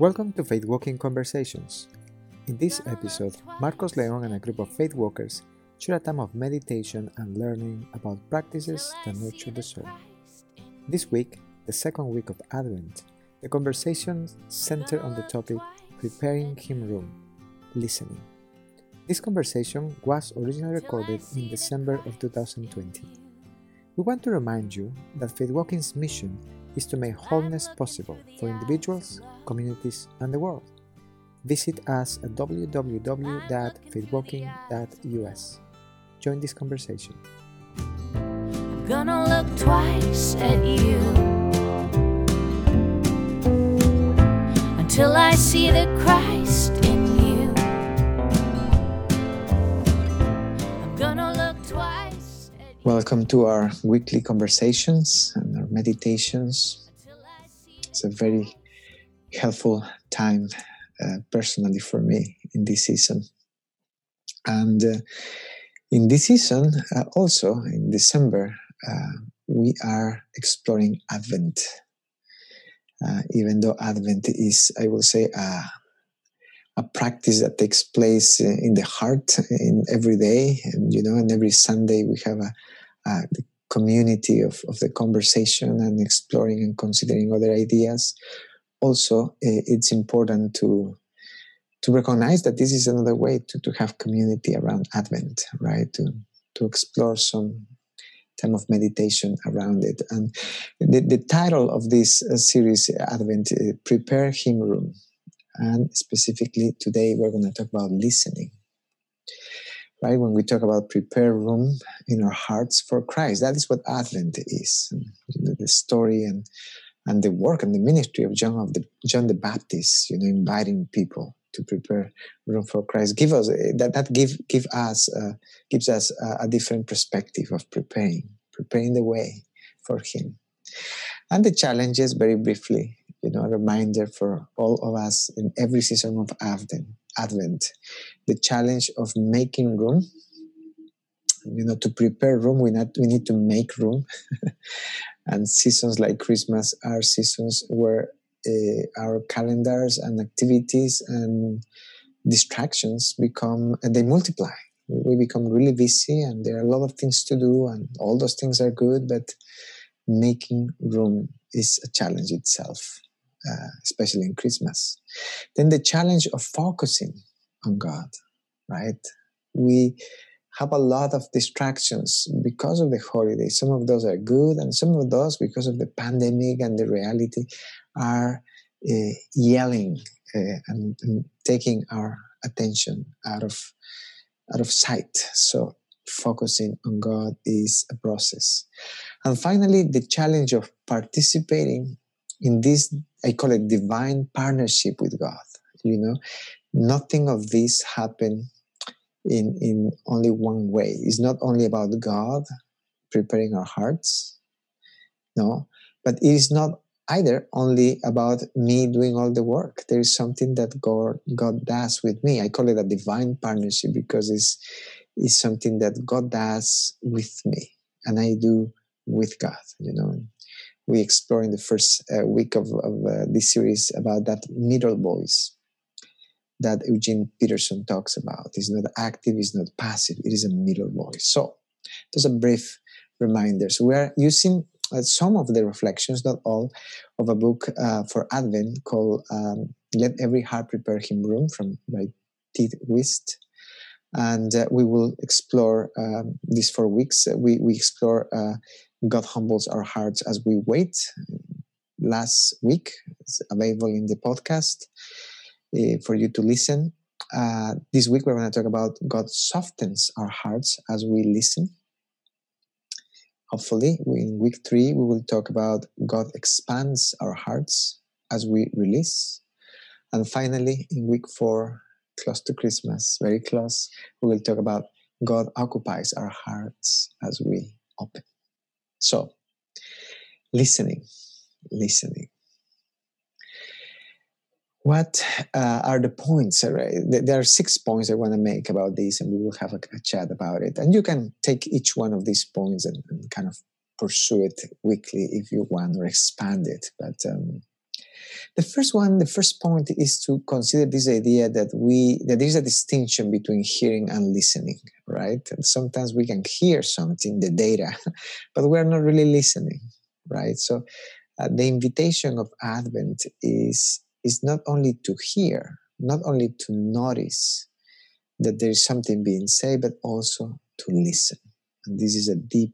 Welcome to Faith Walking Conversations. In this episode, Marcos Leon and a group of faith walkers share a time of meditation and learning about practices that nurture the soul. This week, the second week of Advent, the conversation centered on the topic Preparing Hymn Room, Listening. This conversation was originally recorded in December of 2020. We want to remind you that Faith Walking's mission is to make wholeness possible for individuals, communities, and the world. Visit us at www.faithwalking.us. Join this conversation. I'm gonna look twice at you until I see the Christ in you. I'm gonna look twice at you. Welcome to our weekly conversations and our meditations. It's a very helpful time personally for me in this season. And in this season, also in December, we are exploring Advent. Even though Advent is, I will say, a practice that takes place in the heart in every day, and every Sunday we have the community of the conversation and exploring and considering other ideas. Also, it's important to recognize that this is another way to have community around Advent, right? To explore some time of meditation around it. And the title of this series, Advent, Prepare Hymn Room. And specifically today, we're going to talk about listening. Right? When we talk about prepare room in our hearts for Christ, that is what Advent is. The story and the work and the ministry of John the Baptist, inviting people to prepare room for Christ, gives us a different perspective of preparing the way for Him. And the challenges, very briefly, a reminder for all of us in every season of Advent, the challenge of making room. To prepare room, we need to make room. And seasons like Christmas are seasons where our calendars and activities and distractions they multiply. We become really busy and there are a lot of things to do, and all those things are good, but making room is a challenge itself, especially in Christmas. Then the challenge of focusing on God, right? We have a lot of distractions because of the holidays. Some of those are good, and some of those, because of the pandemic and the reality, are yelling and taking our attention out of sight. So focusing on God is a process. And finally, the challenge of participating in this, I call it divine partnership with God. Nothing of this happened in only one way. It's not only about God preparing our hearts, no, but it is not either only about me doing all the work. There is something that God does with me. I call it a divine partnership because it's something that God does with me and I do with God. We explore in the first week of this series about that middle voice that Eugene Peterson talks about. It's not active, it's not passive, it is a middle voice. So, just a brief reminder. So we are using some of the reflections, not all, of a book for Advent called Let Every Heart Prepare Hymn Room by Ted Wist. And we will explore these 4 weeks. We explore God humbles our hearts as we wait. Last week, it's available in the podcast for you to listen. This week we're going to talk about God softens our hearts as we listen. Hopefully, in week 3, we will talk about God expands our hearts as we release. And finally, in week 4, close to Christmas, very close, we will talk about God occupies our hearts as we open. So, listening. What are the points? Right? There are 6 points I want to make about this, and we will have a chat about it. And you can take each one of these points and kind of pursue it weekly if you want, or expand it. But The first point is to consider this idea that there is a distinction between hearing and listening, right? And sometimes we can hear something, the data, but we're not really listening, right? So the invitation of Advent is not only to hear, not only to notice that there is something being said, but also to listen. And this is a deep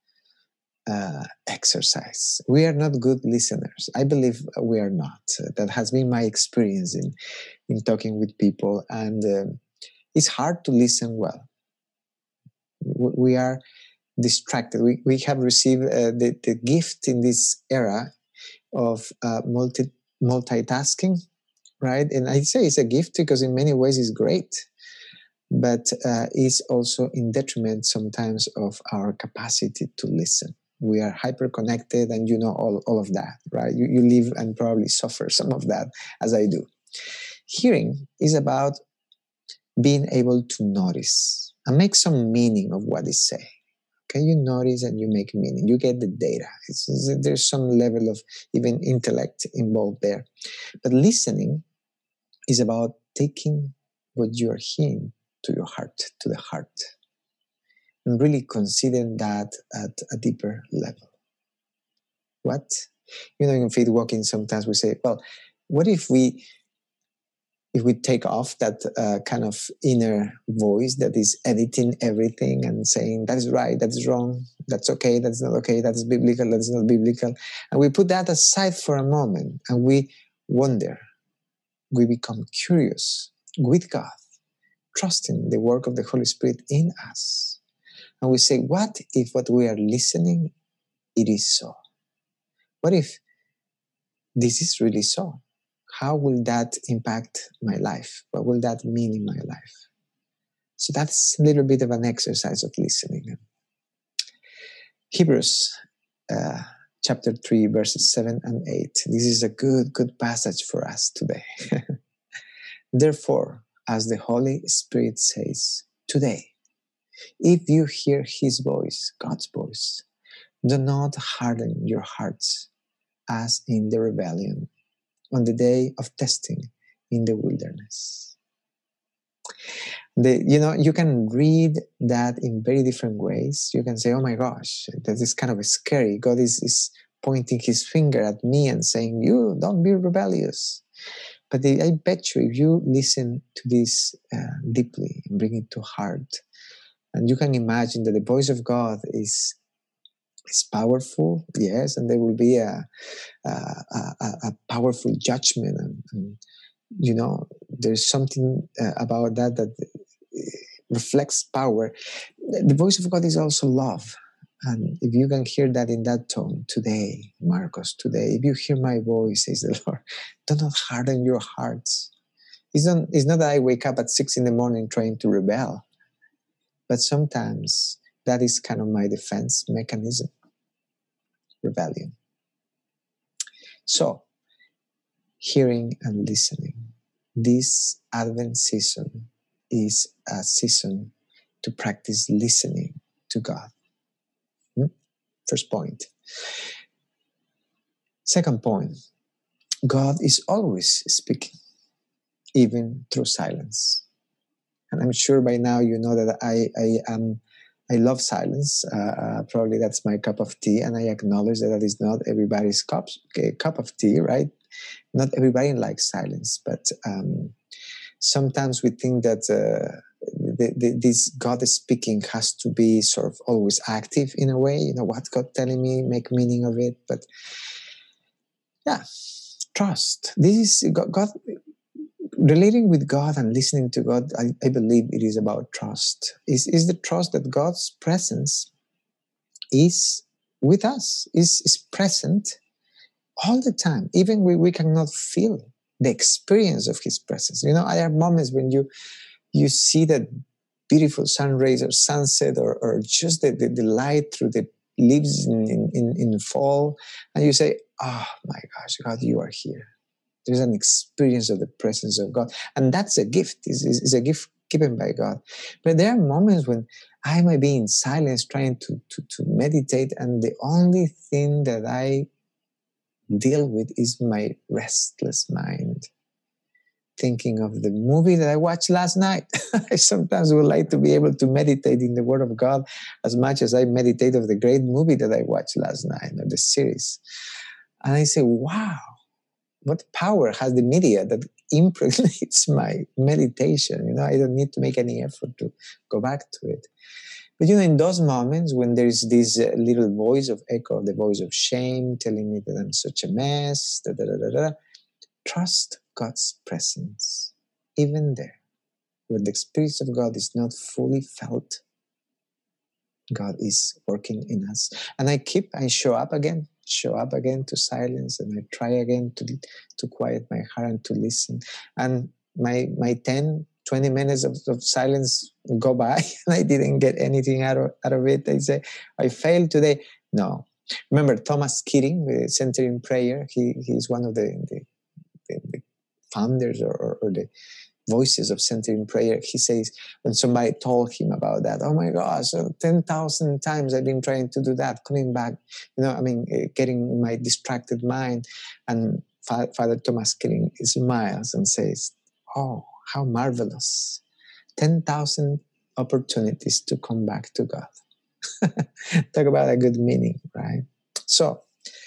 exercise. We are not good listeners. I believe we are not. That has been my experience in talking with people, and it's hard to listen well. We are distracted. We have received the gift in this era of multitasking, right? And I say it's a gift because in many ways it's great, but it's also in detriment sometimes of our capacity to listen. We are hyper connected, and you know all of that, right? You live and probably suffer some of that, as I do. Hearing is about being able to notice and make some meaning of what is said. Okay, you notice and you make meaning. You get the data. There's some level of even intellect involved there. But listening is about taking what you are hearing to your heart, to the heart, and really considering that at a deeper level. What? In Faith Walking, sometimes we say, well, what if we take off that kind of inner voice that is editing everything and saying, that is right, that is wrong, that's okay, that's not okay, that is biblical, that is not biblical, and we put that aside for a moment and we wonder, we become curious with God, trusting the work of the Holy Spirit in us. And we say, what if what we are listening, it is so? What if this is really so? How will that impact my life? What will that mean in my life? So that's a little bit of an exercise of listening. Hebrews chapter 3, verses 7 and 8. This is a good passage for us today. Therefore, as the Holy Spirit says, today, if you hear his voice, God's voice, do not harden your hearts as in the rebellion on the day of testing in the wilderness. You can read that in very different ways. You can say, oh my gosh, that is kind of scary. God is pointing his finger at me and saying, you don't be rebellious. But I bet you, if you listen to this deeply and bring it to heart, and you can imagine that the voice of God is powerful, yes, and there will be a powerful judgment, and there's something about that reflects power. The voice of God is also love, and if you can hear that in that tone today, Marcos, today, if you hear my voice, says the Lord, do not harden your hearts. It's not that I wake up at 6 a.m. trying to rebel, but sometimes that is kind of my defense mechanism. Rebellion. So, hearing and listening. This Advent season is a season to practice listening to God. First point. Second point, God is always speaking, even through silence. And I'm sure by now you know that I love silence. Probably that's my cup of tea, and I acknowledge that is not everybody's cup of tea, right? Not everybody likes silence, but sometimes we think that this God is speaking has to be sort of always active in a way. What God telling me, make meaning of it. But yeah, trust. This is God. Relating with God and listening to God, I believe it is about trust. Is the trust that God's presence is with us, is present all the time, even we cannot feel the experience of his presence. I have moments when you see that beautiful sun rays or sunset or just the light through the leaves in fall, and you say, oh my gosh, God, you are here. There's an experience of the presence of God. And that's a gift. It's a gift given by God. But there are moments when I might be in silence trying to meditate, and the only thing that I deal with is my restless mind, thinking of the movie that I watched last night. I sometimes would like to be able to meditate in the Word of God as much as I meditate of the great movie that I watched last night, or the series. And I say, wow, what power has the media that impregnates my meditation? I don't need to make any effort to go back to it. But in those moments when there's this little voice of echo, the voice of shame telling me that I'm such a mess, trust God's presence. Even there, where the Spirit of God is not fully felt, God is working in us. And I show up again to silence, and I try again to quiet my heart and to listen. And my 10, 20 minutes of silence go by, and I didn't get anything out of it. I say, I failed today. No. Remember Thomas Keating, the Center in Prayer? He's one of the founders or the voices of Center in Prayer. He says, when somebody told him about that, oh my gosh, 10,000 times I've been trying to do that, coming back, getting my distracted mind. And Father Thomas Keating smiles and says, oh, how marvelous. 10,000 opportunities to come back to God. Talk about a good meaning, right? So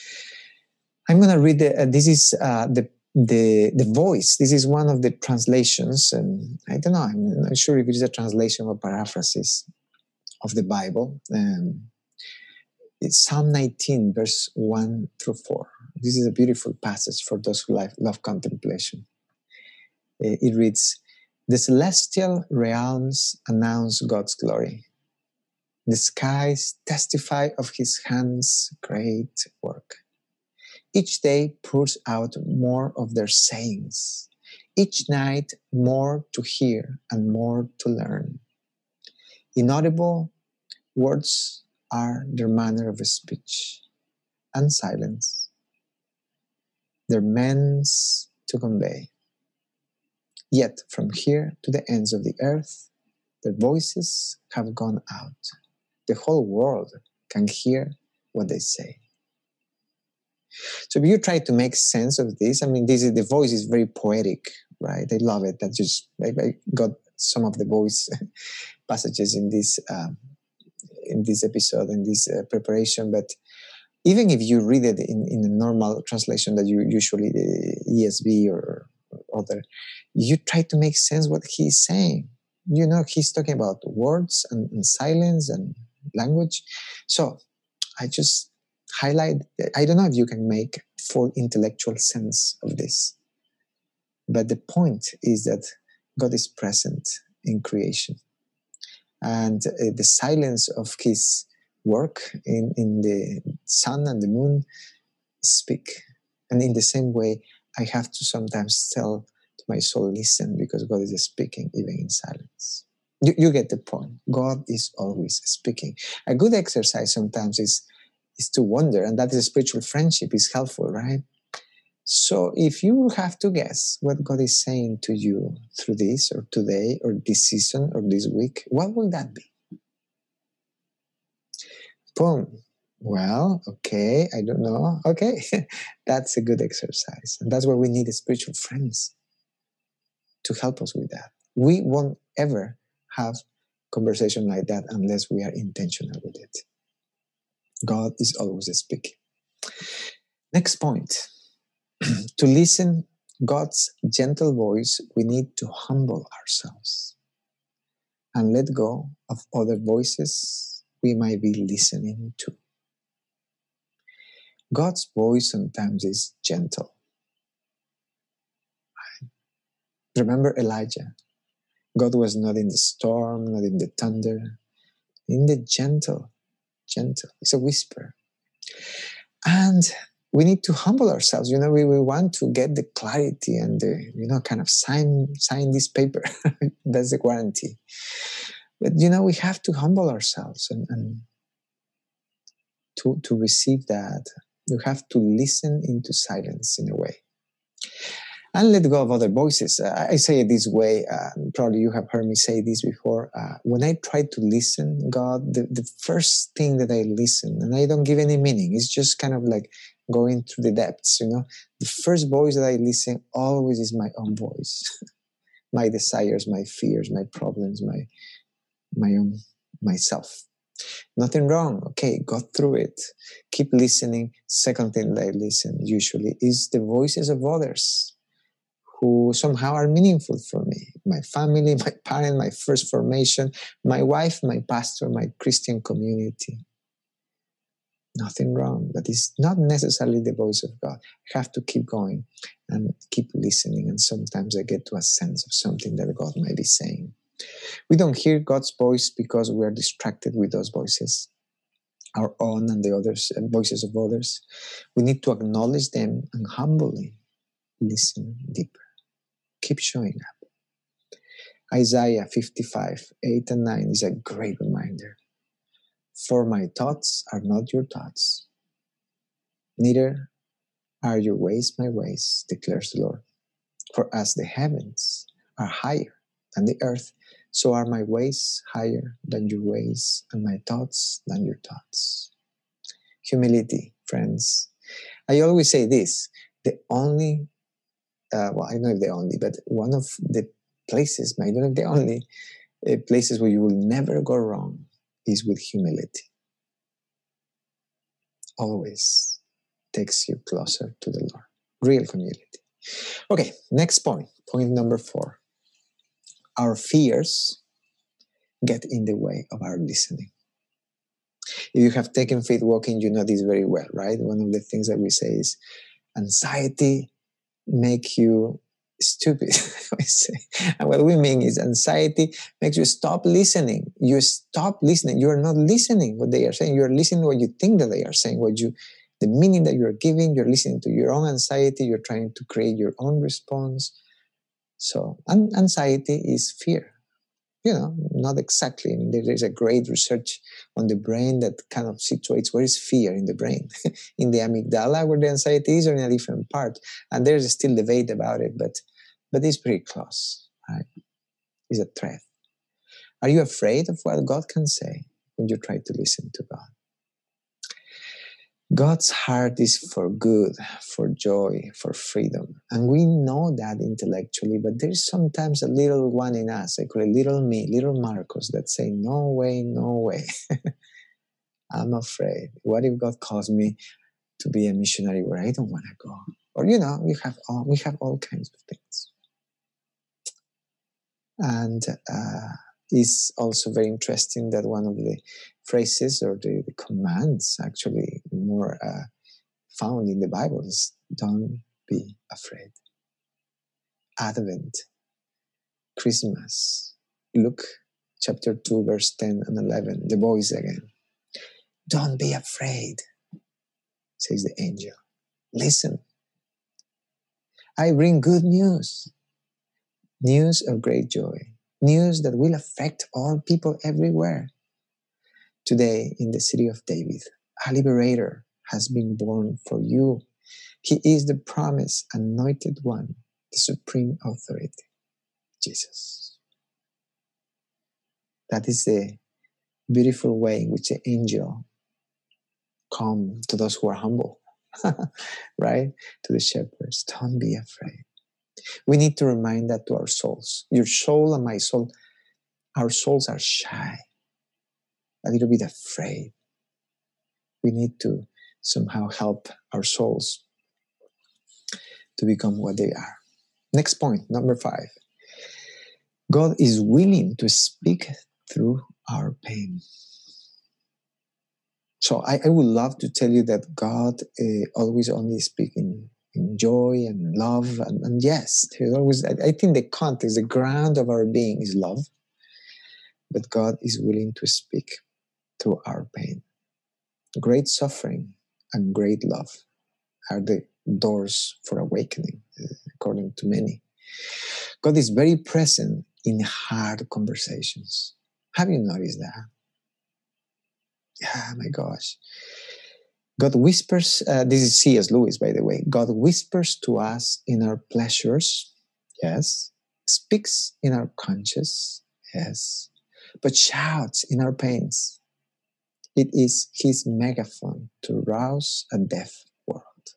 I'm going to read this is the voice. This is one of the translations, and I don't know, I'm not sure if it is a translation or paraphrases of the Bible. It's Psalm 19, verse 1 through 4. This is a beautiful passage for those who love contemplation. It reads, the celestial realms announce God's glory. The skies testify of his hands' great work. Each day pours out more of their sayings. Each night more to hear and more to learn. Inaudible words are their manner of speech, and silence their means to convey. Yet from here to the ends of the earth, their voices have gone out. The whole world can hear what they say. So if you try to make sense of this, the voice is very poetic, right? I love it. I got some of the voice passages in this episode, in this preparation. But even if you read it in a normal translation that you usually, ESV or other, you try to make sense what he's saying. He's talking about words and silence and language. So I just highlight, I don't know if you can make full intellectual sense of this, but the point is that God is present in creation, and the silence of his work in the sun and the moon speak. And in the same way, I have to sometimes tell to my soul, listen, because God is speaking even in silence. You get the point. God is always speaking. A good exercise sometimes is to wonder, and that is spiritual friendship is helpful, right? So if you have to guess what God is saying to you through this or today or this season or this week, what will that be? Boom. Well, okay, I don't know. Okay, that's a good exercise. And that's why we need spiritual friends to help us with that. We won't ever have conversation like that unless we are intentional with it. God is always speaking. Next point. To listen God's gentle voice, we need to humble ourselves and let go of other voices we might be listening to. God's voice sometimes is gentle. Remember Elijah. God was not in the storm, not in the thunder, in the gentle. It's a whisper. And we need to humble ourselves. We want to get the clarity and the, kind of sign this paper. That's the guarantee. But, we have to humble ourselves and to receive that. You have to listen into silence in a way. And let go of other voices. I say it this way, probably you have heard me say this before. When I try to listen, God, the first thing that I listen, and I don't give any meaning, it's just kind of like going through the depths, the first voice that I listen always is my own voice, my desires, my fears, my problems, my own myself. Nothing wrong. Okay, go through it. Keep listening. Second thing that I listen usually is the voices of others who somehow are meaningful for me. My family, my parent, my first formation, my wife, my pastor, my Christian community. Nothing wrong, but it's not necessarily the voice of God. I have to keep going and keep listening, and sometimes I get to a sense of something that God might be saying. We don't hear God's voice because we are distracted with those voices, our own and the others, voices of others. We need to acknowledge them and humbly listen deeper. Keep showing up. Isaiah 55, 8 and 9 is a great reminder. For my thoughts are not your thoughts, neither are your ways my ways, declares the Lord. For as the heavens are higher than the earth, so are my ways higher than your ways, and my thoughts than your thoughts. Humility, friends. I always say this, the only, I don't know if the only, but one of the places, I don't know if the only places where you will never go wrong is with humility. Always takes you closer to the Lord. Real humility. Okay, next point. Point number 4. Our fears get in the way of our listening. If you have taken faith walking, you know this very well, right? One of the things that we say is anxiety make you stupid. We say. And what we mean is anxiety makes you stop listening. You stop listening. You are not listening what they are saying. You are listening to what you think that they are saying, the meaning that you're giving. You're listening to your own anxiety. You're trying to create your own response. So anxiety is fear. Not exactly. I mean, there is a great research on the brain that kind of situates where is fear in the brain, in the amygdala where the anxiety is, or in a different part. And there's still debate about it, but it's pretty close. Right? It's a threat. Are you afraid of what God can say when you try to listen to God? God's heart is for good, for joy, for freedom. And we know that intellectually, but there's sometimes a little one in us, I call it little me, little Marcos, that say, no way, no way. I'm afraid. What if God calls me to be a missionary where I don't want to go? Or, we have all kinds of things. And it's also very interesting that one of the phrases or the commands actually more found in the Bible is don't be afraid. Advent, Christmas, Luke chapter 2 verse 10 and 11, the voice again. Don't be afraid, says the angel. Listen, I bring good news, news of great joy, news that will affect all people everywhere. Today, in the city of David, a liberator has been born for you. He is the promised anointed one, the supreme authority, Jesus. That is the beautiful way in which the angel comes to those who are humble, right? To the shepherds. Don't be afraid. We need to remind that to our souls. Your soul and my soul, our souls are shy, a little bit afraid. We need to somehow help our souls to become what they are. Next point, number 5. God is willing to speak through our pain. So I would love to tell you that God always only speaks in joy and love. And yes, always. I think the context, the ground of our being is love. But God is willing to speak through our pain. Great suffering and great love are the doors for awakening, according to many. God is very present in hard conversations. Have you noticed that? Yeah, my gosh. God whispers, this is C.S. Lewis, by the way. God whispers to us in our pleasures, yes. Speaks in our conscience, yes. But shouts in our pains. It is his megaphone to rouse a deaf world.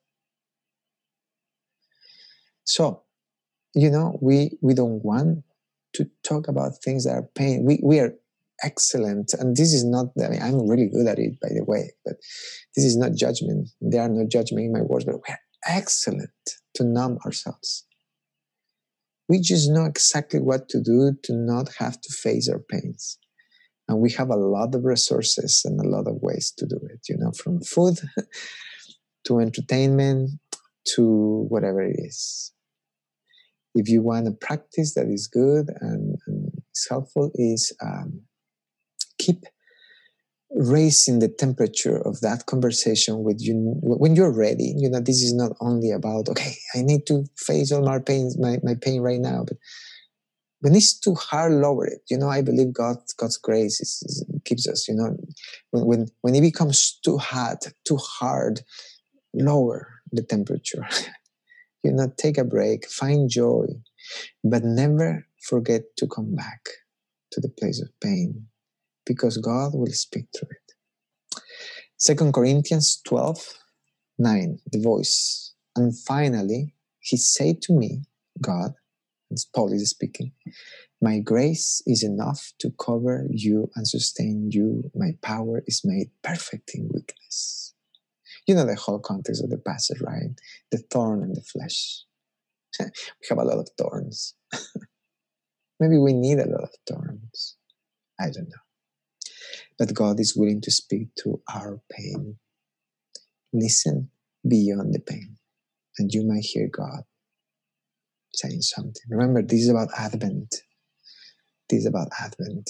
So, we don't want to talk about things that are pain. We are excellent, and this is not, I'm really good at it, by the way, but this is not judgment. There are no judgment in my words, but we're excellent to numb ourselves. We just know exactly what to do to not have to face our pains. And we have a lot of resources and a lot of ways to do it, from food to entertainment to whatever it is. If you want a practice that is good and is helpful, is keep raising the temperature of that conversation with you when you're ready. This is not only about, okay, I need to face all my pain right now, but when it's too hard, lower it. I believe God's grace keeps us. When it becomes too hot, too hard, lower the temperature. Take a break, find joy, but never forget to come back to the place of pain, because God will speak through it. 2 Corinthians 12:9, the voice. And finally, he said to me, God, as Paul is speaking, my grace is enough to cover you and sustain you. My power is made perfect in weakness. The whole context of the passage, right? The thorn in the flesh. We have a lot of thorns. Maybe we need a lot of thorns. I don't know. But God is willing to speak to our pain. Listen beyond the pain, and you might hear God saying something. Remember, this is about Advent. This is about Advent.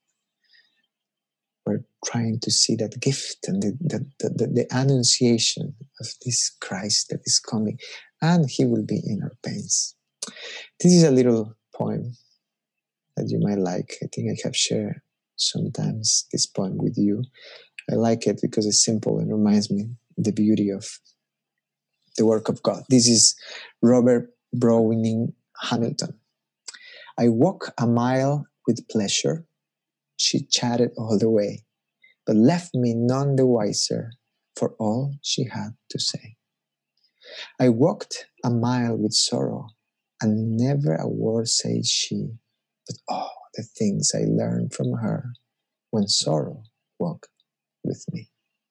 We're trying to see that gift and the annunciation of this Christ that is coming, and he will be in our pains. This is a little poem that you might like. I think I have shared sometimes this poem with you. I like it because it's simple and reminds me the beauty of the work of God. This is Robert Browning Hamilton. I walk a mile with pleasure. She chatted all the way, but left me none the wiser for all she had to say. I walked a mile with sorrow, and never a word said she, but oh, the things I learned from her when sorrow walked with me.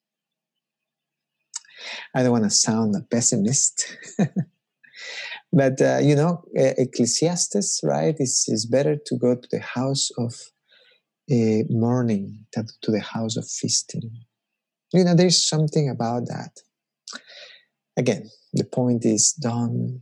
I don't want to sound a pessimist, but Ecclesiastes, right? It's better to go to the house of mourning than to the house of feasting. There's something about that. Again, the point is, don't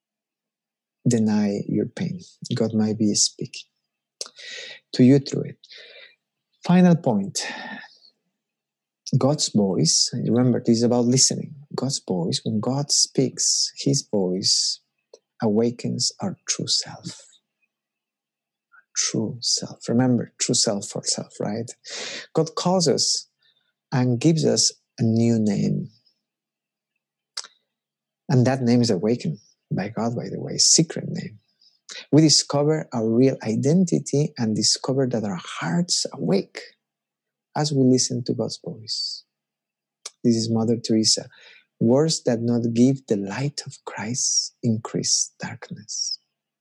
deny your pain. God might be speaking to you through it. Final point. God's voice, remember, this is about listening. God's voice, when God speaks, his voice awakens our true self. True self. Remember, true self for self, right? God calls us and gives us a new name. And that name is awakened by God, by the way, secret name. We discover our real identity and discover that our hearts awake as we listen to God's voice. This is Mother Teresa. Words that not give the light of Christ increase darkness.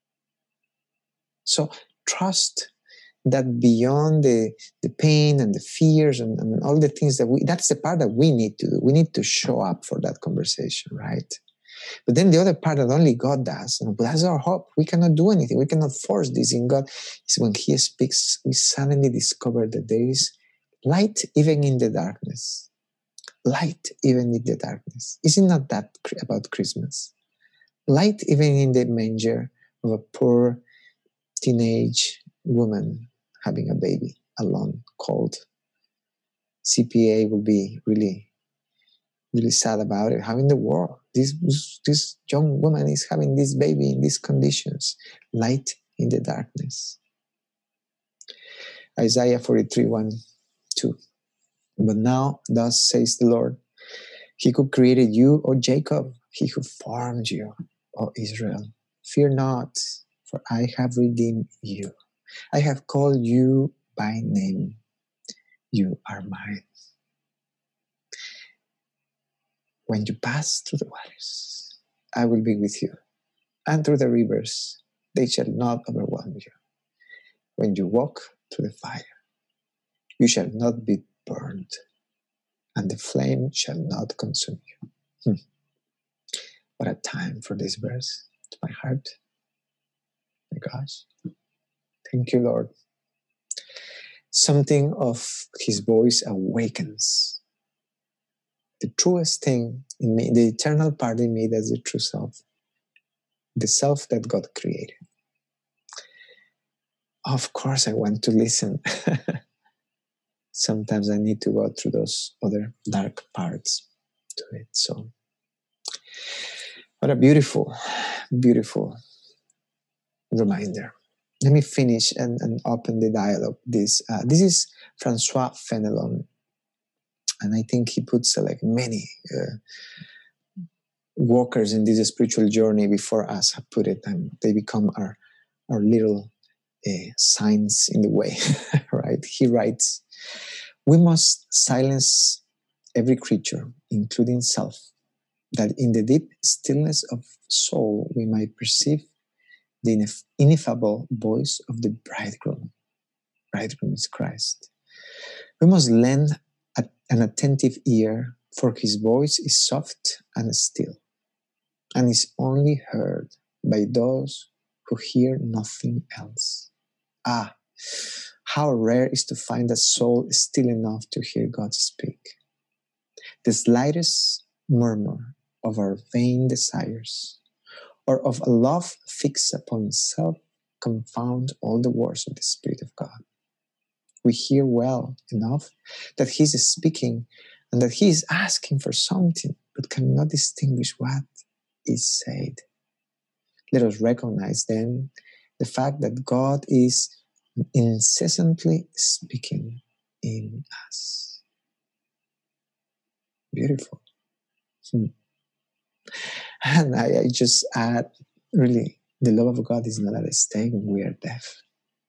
So trust that beyond the pain and the fears and all the things that's the part that we need to do. We need to show up for that conversation, right? But then the other part that only God does, and that's our hope. We cannot do anything. We cannot force this in God. Is when he speaks, we suddenly discover that there is light even in the darkness. Light even in the darkness. Isn't not that about Christmas? Light even in the manger of a poor teenage woman having a baby alone, cold. CPA will be really sad about it. How in the world this young woman is having this baby in these conditions? Light in the darkness. Isaiah 43:1-2. But now, thus says the Lord, he who created you, O Jacob, he who formed you, O Israel. Fear not, for I have redeemed you. I have called you by name. You are mine. When you pass through the waters, I will be with you. and through the rivers, they shall not overwhelm you. When you walk through the fire, you shall not be burned, and the flame shall not consume you. What a time for this verse to my heart. My gosh. Thank you, Lord. Something of his voice awakens. The truest thing in me, the eternal part in me, that's the true self. The self that God created. Of course, I want to listen. Sometimes I need to go through those other dark parts to it. So, what a beautiful, beautiful reminder. Let me finish and open the dialogue. This is Francois Fenelon, and I think he puts like many walkers in this spiritual journey before us have put it, and they become our little signs in the way, right? He writes, "We must silence every creature, including self, that in the deep stillness of soul we might perceive the ineffable voice of the bridegroom." Bridegroom is Christ. We must lend an attentive ear, for his voice is soft and still, and is only heard by those who hear nothing else. Ah, how rare is to find a soul still enough to hear God speak. The slightest murmur of our vain desires, or of a love fixed upon self, confound all the words of the Spirit of God. We hear well enough that He is speaking and that He is asking for something, but cannot distinguish what is said. Let us recognize then the fact that God is incessantly speaking in us. Beautiful. And I just add, really, the love of God is not at stake when we are deaf.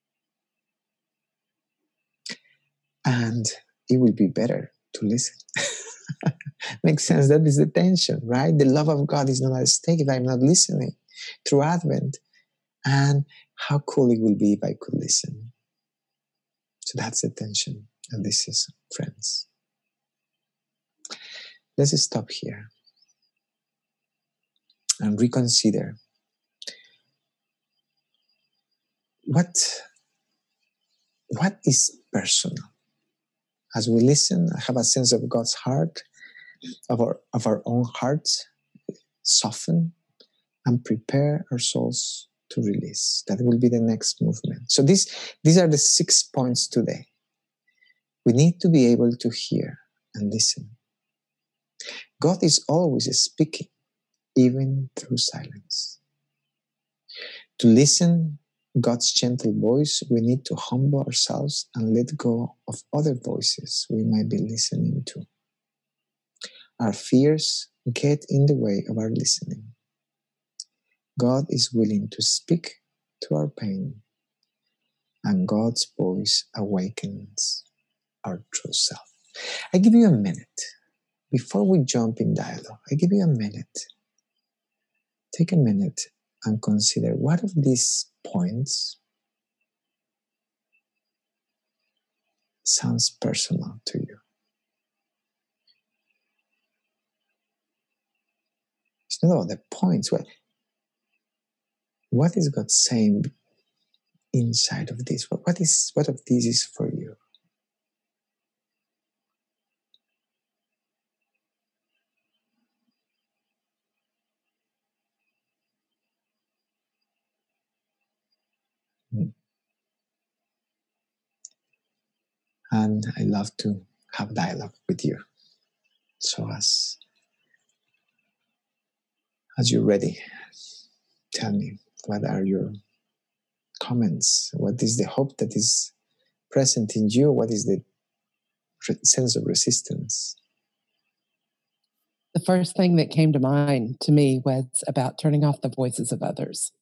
And it will be better to listen. Makes sense. That is the tension, right? The love of God is not at stake if I'm not listening through Advent. And how cool it will be if I could listen. So that's the tension of this season, friends. Let's stop here and reconsider what is personal. As we listen, have a sense of God's heart, of our own hearts, soften and prepare our souls to release. That will be the next movement. So these are the 6 points today. We need to be able to hear and listen. God is always speaking, even through silence. To listen God's gentle voice, we need to humble ourselves and let go of other voices we might be listening to. Our fears get in the way of our listening. God is willing to speak to our pain, and God's voice awakens our true self. I give you a minute. Before we jump in dialogue, I give you a minute. Take a minute and consider what of these points sounds personal to you. It's not all the points. What is God saying inside of this? What of this is for you? And I love to have dialogue with you. So as you're ready, tell me, what are your comments? What is the hope that is present in you? What is the sense of resistance? The first thing that came to mind to me was about turning off the voices of others.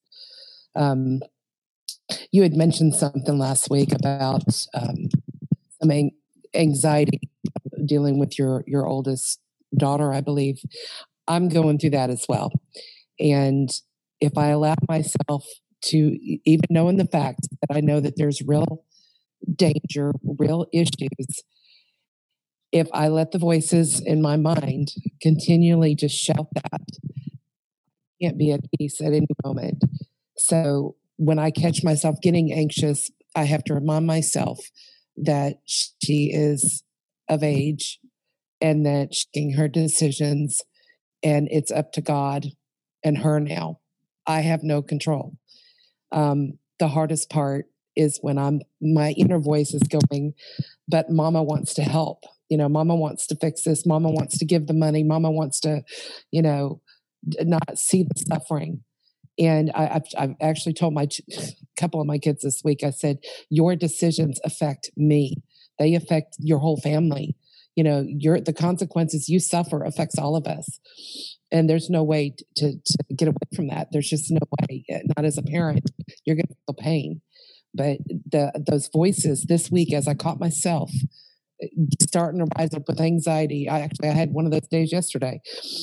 You had mentioned something last week about some anxiety dealing with your oldest daughter, I believe. I'm going through that as well. And if I allow myself to, even knowing the facts that I know that there's real danger, real issues, if I let the voices in my mind continually just shout that, I can't be at peace at any moment. So when I catch myself getting anxious, I have to remind myself that she is of age and that she's making her decisions, and it's up to God and her now. I have no control. The hardest part is when my inner voice is going, but Mama wants to help. Mama wants to fix this. Mama wants to give the money. Mama wants to, not see the suffering. And I've actually told a couple of my kids this week, I said, your decisions affect me. They affect your whole family. The consequences you suffer affects all of us. And there's no way to get away from that. There's just no way. Not as a parent, you're going to feel pain. But those voices this week, as I caught myself starting to rise up with anxiety, I had one of those days yesterday.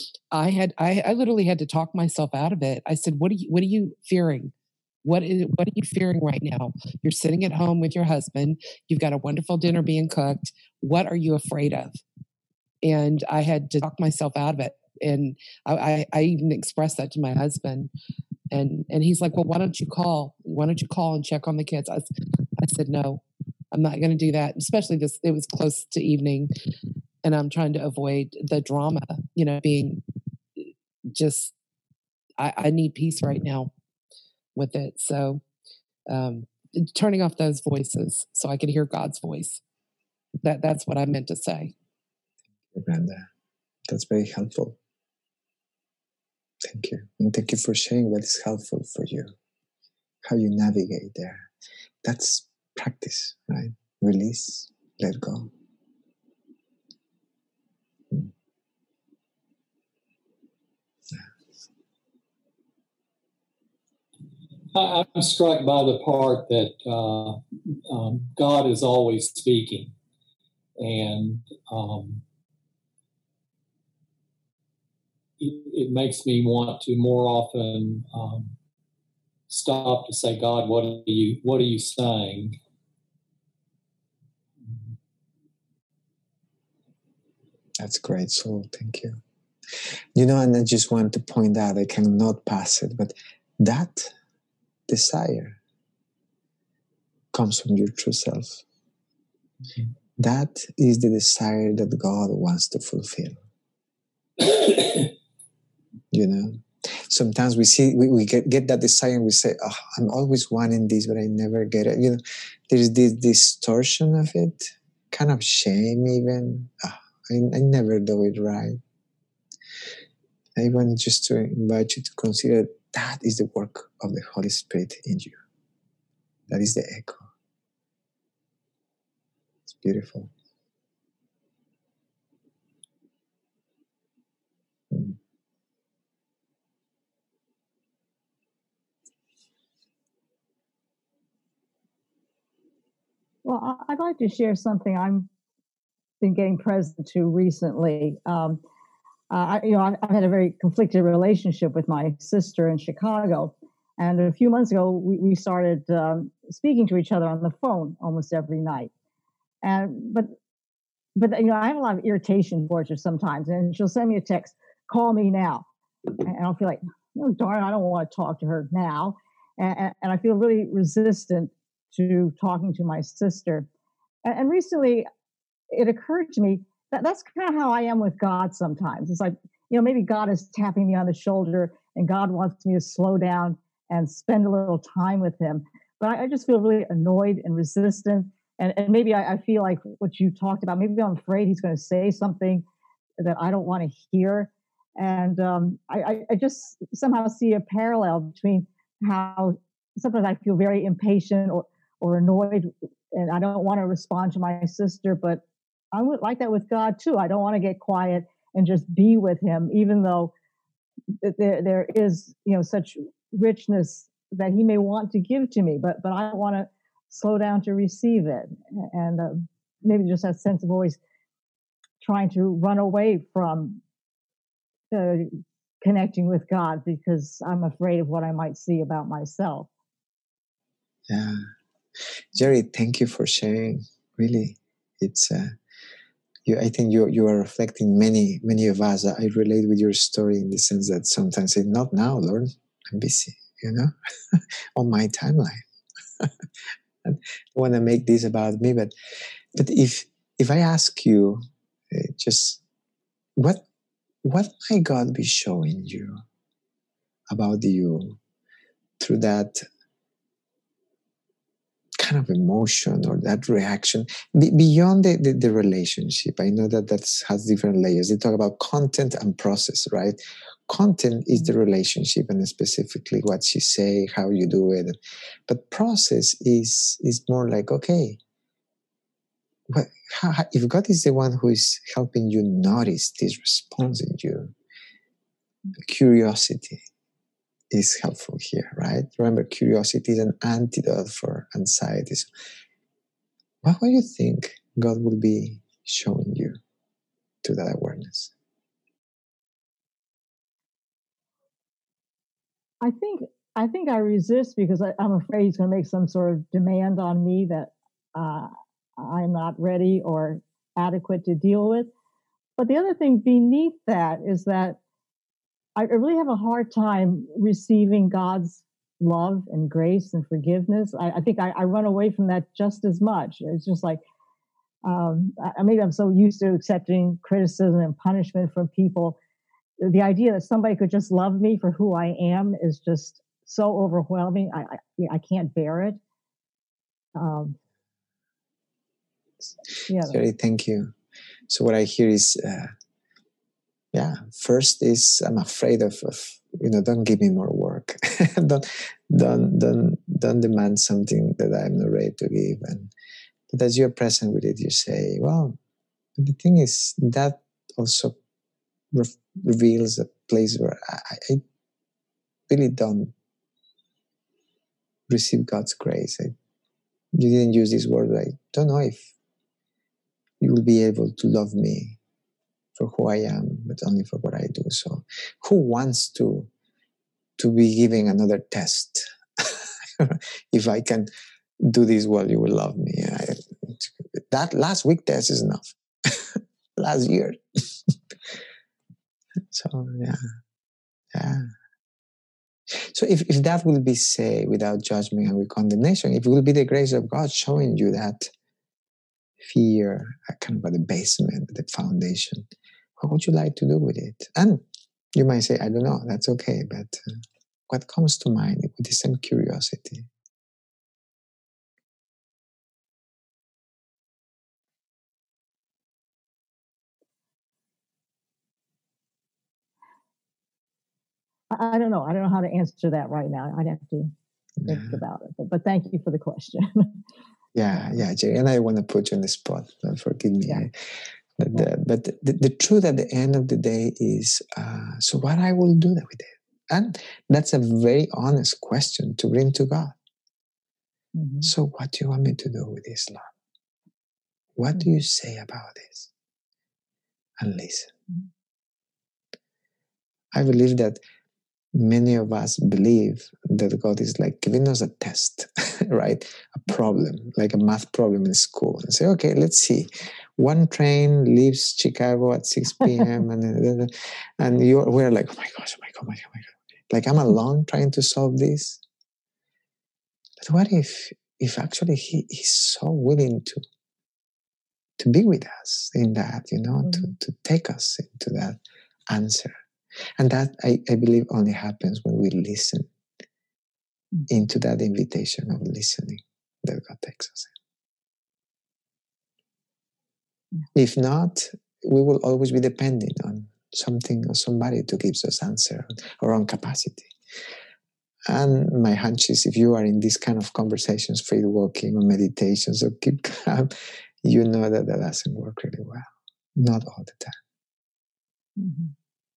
I literally had to talk myself out of it. I said, what are you fearing? What are you fearing right now? You're sitting at home with your husband. You've got a wonderful dinner being cooked. What are you afraid of? And I had to talk myself out of it. And I even expressed that to my husband. And he's like, well, why don't you call and check on the kids? I said, no, I'm not going to do that. Especially it was close to evening, and I'm trying to avoid the drama, being just, I need peace right now with it. So, turning off those voices so I can hear God's voice. That's what I meant to say. Brenda, that's very helpful. Thank you. And thank you for sharing what is helpful for you, how you navigate there. That's practice, right? Release, let go. I'm struck by the part that God is always speaking. And it makes me want to more often stop to say, God, what are you saying? That's great, Soul. Thank you. And I just want to point out, I cannot pass it, but that desire comes from your true self. Mm-hmm. That is the desire that God wants to fulfill. Sometimes we get that desire and we say, oh, I'm always wanting this, but I never get it. There's this distortion of it, kind of shame even. Oh, I never do it right. I want just to invite you to consider that is the work of the Holy Spirit in you. That is the echo. It's beautiful. Well, I'd like to share something I've been getting present to recently. I've had a very conflicted relationship with my sister in Chicago. And a few months ago, we started speaking to each other on the phone almost every night. But I have a lot of irritation towards her sometimes. And she'll send me a text, call me now. And I'll feel like, darn, I don't want to talk to her now. And I feel really resistant to talking to my sister. And recently, it occurred to me that that's kind of how I am with God sometimes. It's like, maybe God is tapping me on the shoulder and God wants me to slow down and spend a little time with him. But I just feel really annoyed and resistant. And maybe I feel like what you talked about, maybe I'm afraid he's going to say something that I don't want to hear. And I just somehow see a parallel between how sometimes I feel very impatient or annoyed, and I don't want to respond to my sister, but I would like that with God too. I don't want to get quiet and just be with him, even though there is, such richness that he may want to give to me, but I don't want to slow down to receive it. And maybe just that sense of always trying to run away from connecting with God because I'm afraid of what I might see about myself. Yeah. Jerry, thank you for sharing. Really, it's I think you are reflecting many of us. I relate with your story in the sense that sometimes say, "Not now, Lord. I'm busy," on my timeline. And I want to make this about me, but if I ask you, just what might God be showing you about you through that kind of emotion or that reaction beyond the relationship? I know that has different layers. They talk about content and process, right? Content is the relationship and specifically what you say, how you do it. But process is more like, okay, if God is the one who is helping you notice this response in you, curiosity is helpful here, right? Remember, curiosity is an antidote for anxiety. So what do you think God will be showing you to that awareness? I think I resist because I'm afraid he's going to make some sort of demand on me that I'm not ready or adequate to deal with. But the other thing beneath that is that I really have a hard time receiving God's love and grace and forgiveness. I think I run away from that just as much. It's just like, maybe I'm so used to accepting criticism and punishment from people. The idea that somebody could just love me for who I am is just so overwhelming. I can't bear it. Jerry, thank you. So what I hear is, first is I'm afraid of don't give me more work. don't demand something that I'm not ready to give. But as you're present with it, you say, well, the thing is that also reveals a place where I really don't receive God's grace. You didn't use this word. I don't know if you will be able to love me for who I am, but only for what I do. So who wants to be giving another test? If I can do this well, you will love me. That last week test is enough. Last year. So yeah. So if that will be said without judgment and with condemnation, if it will be the grace of God showing you that fear, kind of at the basement, the foundation, what would you like to do with it? And you might say, I don't know, that's okay, but what comes to mind with the same curiosity? I don't know. I don't know how to answer that right now. I'd have to think about it. But thank you for the question. Yeah, Jerry. And I want to put you on the spot. Forgive me. Yeah. But the truth at the end of the day is, so what I will do with it? And that's a very honest question to bring to God. Mm-hmm. So what do you want me to do with this, Lord? What do you say about this? And listen. I believe that many of us believe that God is like giving us a test, right? A problem, like a math problem in school. And say, okay, let's see. One train leaves Chicago at 6 p.m. and we're like, oh my gosh. Like I'm alone trying to solve this. But what if actually he's so willing to be with us in that, to take us into that answer. And that, I believe, only happens when we listen into that invitation of listening that God takes us in. If not, we will always be depending on something or somebody to give us answer, our own capacity. And my hunch is if you are in these kind of conversations, faith walking or meditations or keep calm, you know that doesn't work really well. Not all the time. Mm-hmm.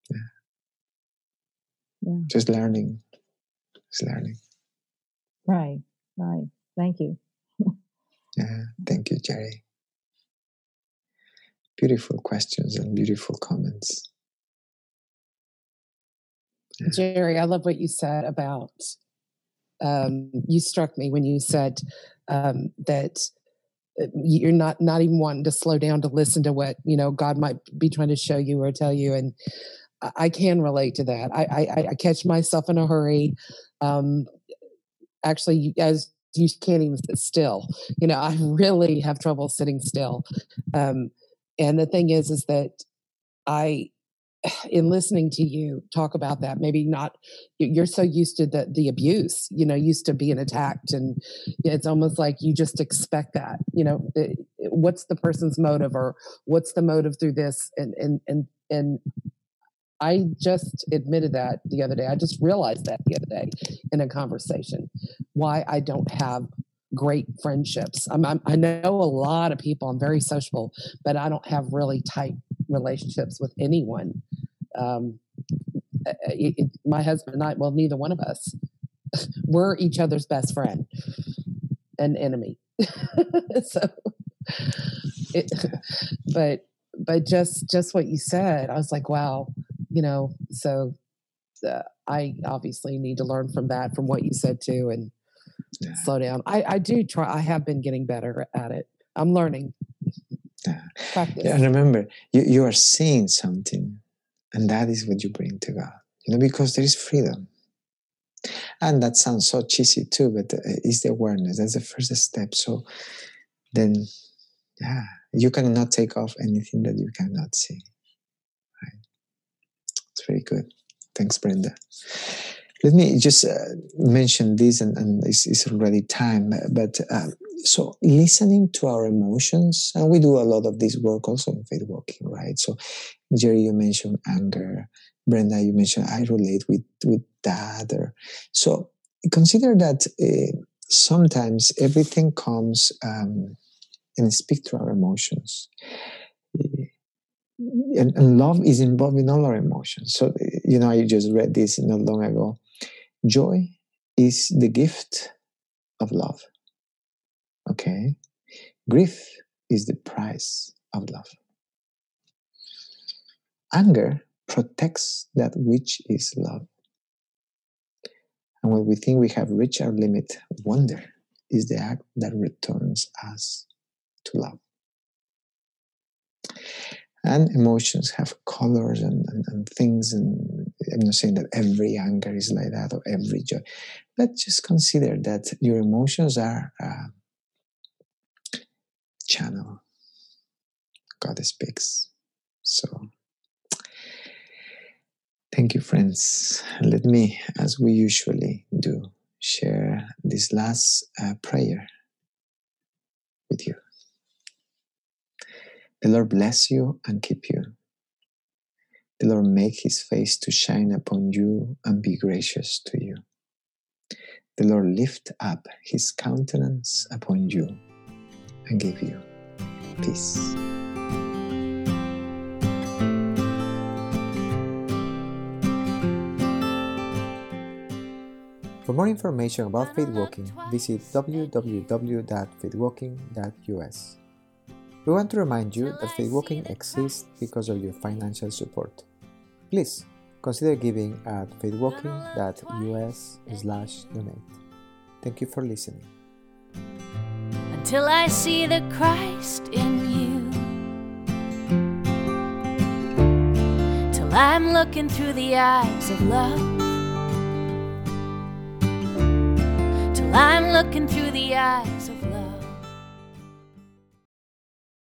Yeah. Just learning. Right. Thank you. Yeah, thank you, Jerry. Beautiful questions and beautiful comments. Jerry, I love what you said about, you struck me when you said that you're not even wanting to slow down to listen to what, God might be trying to show you or tell you. And I can relate to that. I catch myself in a hurry. Actually, as you can't even sit still. I really have trouble sitting still. And the thing is that in listening to you talk about that, maybe not, you're so used to the abuse, used to being attacked. And it's almost like you just expect that, what's the person's motive or what's the motive through this? And I just admitted that the other day. I just realized that the other day in a conversation, why I don't have great friendships. I know a lot of people. I'm very sociable, but I don't have really tight relationships with anyone. My husband and I, well, neither one of us, we're each other's best friend and enemy. But just what you said, I was like, wow, so I obviously need to learn from that, from what you said too, and slow down. I do try. I have been getting better at it. I'm learning. Practice. Yeah, and remember, you are seeing something, and that is what you bring to God. Because there is freedom. And that sounds so cheesy too, but it's the awareness. That's the first step. So then, you cannot take off anything that you cannot see. Right? It's very good. Thanks, Brenda. Let me just mention this, and it's already time, but so listening to our emotions, and we do a lot of this work also in faith walking, right? So Jerry, you mentioned anger. Brenda, you mentioned I relate with that. So consider that sometimes everything comes and speak to our emotions. And love is involved in all our emotions. So, I just read this not long ago. Joy is the gift of love. Okay? Grief is the price of love. Anger protects that which is love. And when we think we have reached our limit, wonder is the act that returns us to love. And emotions have colors and things, and I'm not saying that every anger is like that or every joy, but just consider that your emotions are a channel. God speaks. So, thank you, friends. Let me, as we usually do, share this last prayer with you. The Lord bless you and keep you. The Lord make his face to shine upon you and be gracious to you. The Lord lift up his countenance upon you and give you peace. For more information about Faith Walking, visit www.faithwalking.us. We want to remind you that Faith Walking exists because of your financial support. Please consider giving at faithwalking.us/donate. Thank you for listening. Until I see the Christ in you, till I'm looking through the eyes of love, till I'm looking through the eyes